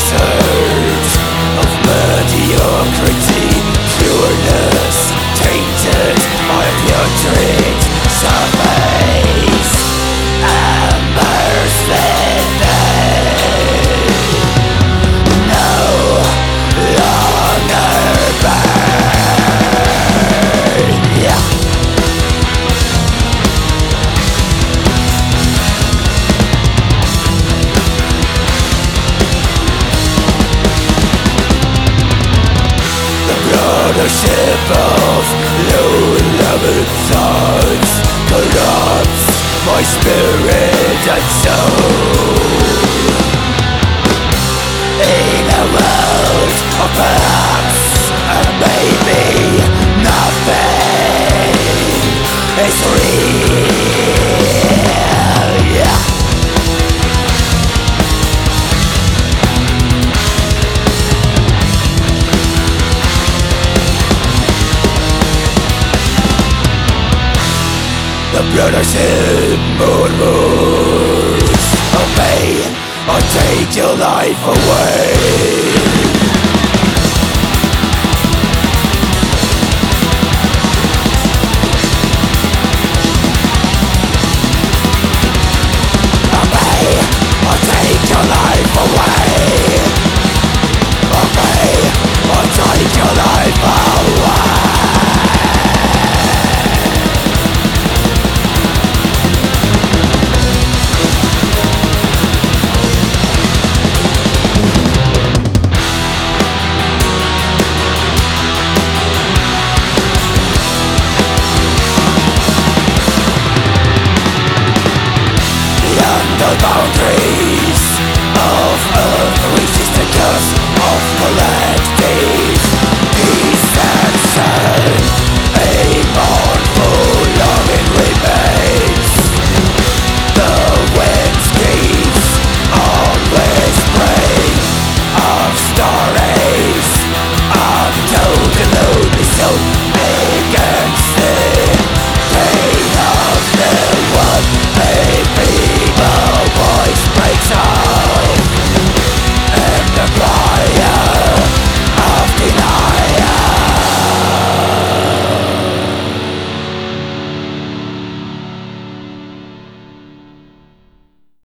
desert of mediocrity, pureness tainted by putrid surface, immersed in no longer burn. Brothership of low-level thoughts corrupts my spirit and soul. In a world of perhaps and maybe nothing is real. The brothership murmurs, obey or take your life away. Obey or take your life away.